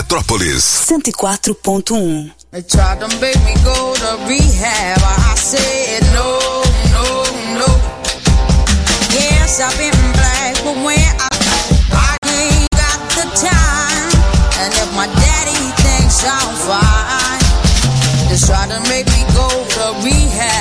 Petrópolis 104.1. They tried to make me go to rehab. I said no, no, no. Yes, I've been black, but when I ain't got the time. And if my daddy thinks I'm fine, they tried to make me go to rehab.